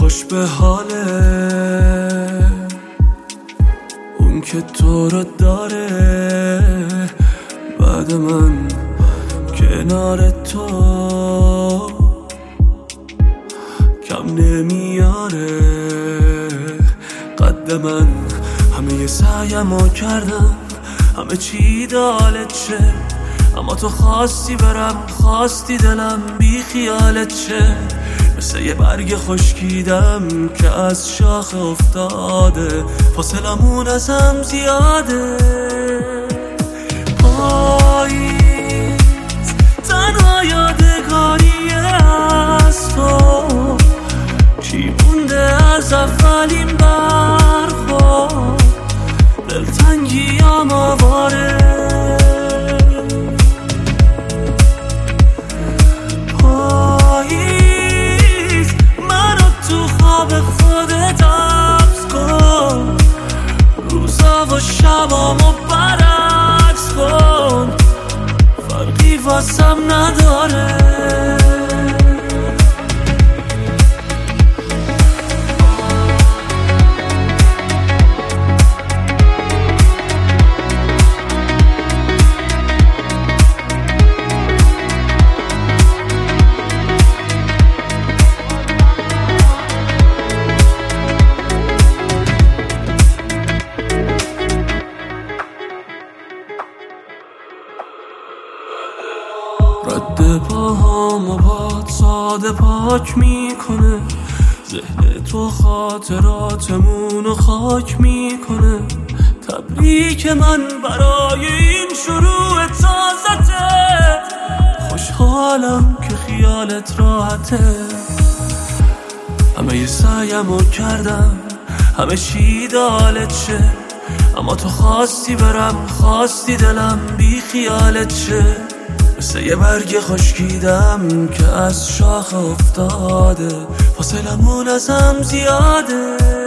خوش به حاله اون که تو رو داره بعد من کنار تو کم نمیاره قد من. همه سعیمو کردم همه چی دالت شه، اما تو خواستی برم خواستی دلم بی خیالت شه. مثل یه برگ خشکیدم که از شاخه افتاده، فاصلمون ازم زیاده. پاییز تنها یادگاری از تو، چی مونده از اولین برخورد؟ دلتنگیام آواره. پاییز منو تو خواب خودت حبس کن، روزا و شبامو برعکس کن، فرقی واسم نداره. رد پاهامو باد ساده پاک میکنه، ذهن تو خاطراتمونو خاک میکنه. تبریک من برای این شروع تازته، خوشحالم که خیالت راحته. همه سعیمو کردم همه چی دالت شه، اما تو خواستی برم خواستی دلم بی خیالت شه. مثل یه برگ خشکیدم که از شاخه افتاده، فاصلمون ازم زیاده.